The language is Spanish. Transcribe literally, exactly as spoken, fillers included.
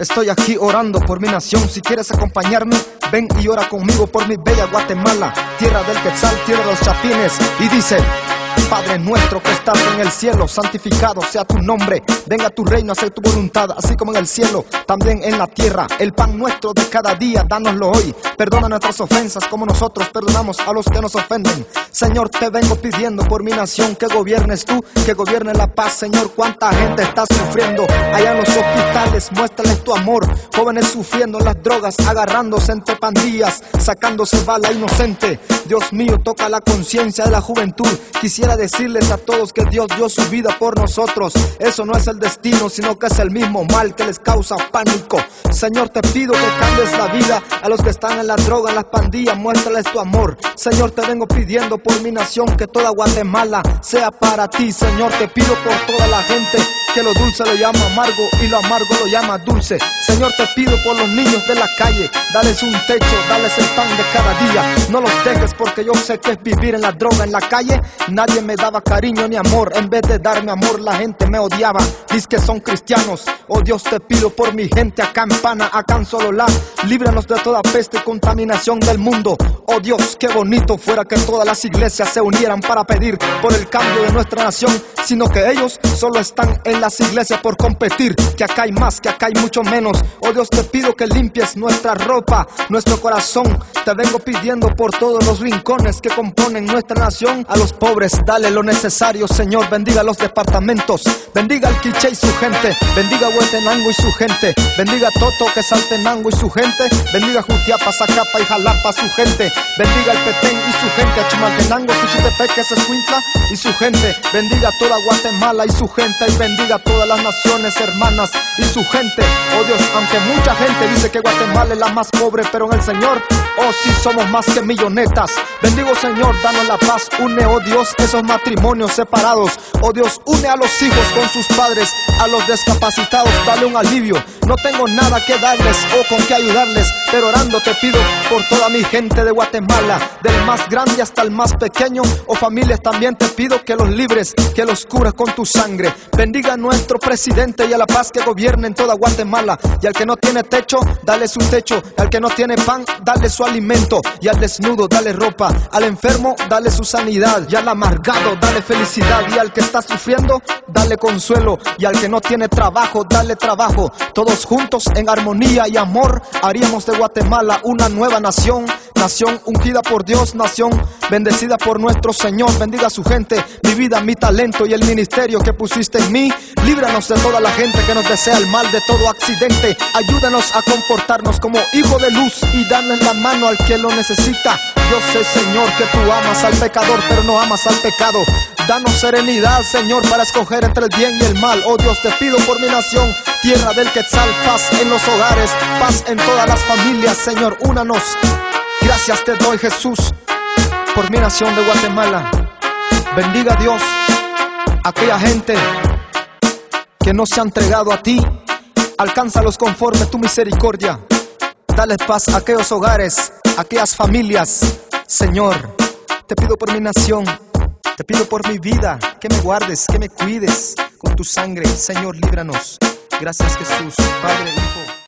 Estoy aquí orando por mi nación. Si quieres acompañarme, ven y ora conmigo por mi bella Guatemala, tierra del Quetzal, tierra de los chapines. Y dice: Padre nuestro que estás en el cielo, santificado sea tu nombre. Venga tu reino, hacer tu voluntad, así como en el cielo, también en la tierra. El pan nuestro de cada día, dánoslo hoy. Perdona nuestras ofensas como nosotros perdonamos a los que nos ofenden. Señor, te vengo pidiendo por mi nación que gobiernes tú, que gobierne la paz. Señor, cuánta gente está sufriendo allá en los hospitales, muéstrales tu amor. Jóvenes sufriendo las drogas, agarrándose entre pandillas, sacándose bala inocente. Dios mío, toca la conciencia de la juventud. Quisiera decirles a todos que Dios dio su vida por nosotros. Eso no es el destino, sino que es el mismo mal que les causa pánico. Señor, te pido que cambies la vida a los que están en la droga, en las pandillas, muéstrales tu amor. Señor, te vengo pidiendo por mi nación que toda Guatemala sea para ti. Señor, te pido por toda la gente que lo dulce lo llama amargo y lo amargo lo llama dulce. Señor, te pido por los niños de la calle, dales un techo, dales el pan de cada día. No los dejes, porque yo sé que es vivir en la droga, en la calle. Nadie me daba cariño ni amor, en vez de darme amor la gente me odiaba. Dice que son cristianos. Oh Dios, te pido por mi gente acá en Pana, acá en Sololá. Líbranos de toda peste y contaminación del mundo. Oh Dios, qué bonito fuera que todas las iglesias se unieran para pedir por el cambio de nuestra nación, sino que ellos solo están en las iglesias por competir, que acá hay más, que acá hay mucho menos. Oh Dios, te pido que limpies nuestra ropa, nuestro corazón. Te vengo pidiendo por todos los rincones que componen nuestra nación. A los pobres dale lo necesario, Señor. Bendiga los departamentos, bendiga al Quiché y su gente, bendiga Huetenango y su gente, bendiga Toto, que Saltenango y su gente, bendiga Jutiapa, Zacapa y Jalapa su gente, bendiga el Petén y su gente, a Chimaltenango, Suchitepec, Escuintla y su gente, bendiga toda Guatemala y su gente, y bendiga todas las naciones hermanas y su gente. Oh Dios, aunque mucha gente dice que Guatemala es la más pobre, pero en el Señor, oh sí, somos más que millonetas. Bendigo, Señor, danos la paz. Une, oh Dios, esos matrimonios separados. Oh Dios, une a los hijos con sus padres, a los discapacitados, dale un alivio. No tengo nada que darles o con qué ayudarles, pero orando te pido por toda mi gente de Guatemala, del más grande hasta el más pequeño. Oh familias, también te pido que los libres, que los cures con tu sangre. Bendiga a nuestro presidente y a la paz que gobierne en toda Guatemala. Y al que no tiene techo, dale su techo. Al que no tiene pan, dale su alimento. Y al desnudo, dale ropa. Al enfermo, dale su sanidad. Y al amargado, dale felicidad. Y al que está sufriendo, dale consuelo. Y al que no tiene trabajo, dale trabajo. Todos juntos en armonía y amor haríamos de Guatemala una nueva nación. Nación ungida por Dios, nación bendecida por nuestro Señor. Bendiga a su gente, mi vida, mi talento y el ministerio que pusiste en mí. Líbranos de toda la gente que nos desea el mal, de todo accidente. Ayúdanos a comportarnos como hijo de luz y darles la mano al que lo necesita. Yo sé, Señor, que tú amas al pecador, pero no amas al pecado. Danos serenidad, Señor, para escoger entre el bien y el mal. Oh Dios, te pido por mi nación, tierra del Quetzal, paz en los hogares, paz en todas las familias, Señor, únanos. Gracias te doy, Jesús, por mi nación de Guatemala. Bendiga a Dios a aquella gente que no se ha entregado a ti. Alcánzalos conforme tu misericordia. Dale paz a aquellos hogares, a aquellas familias. Señor, te pido por mi nación, te pido por mi vida, que me guardes, que me cuides con tu sangre. Señor, líbranos. Gracias, Jesús, Padre, Hijo.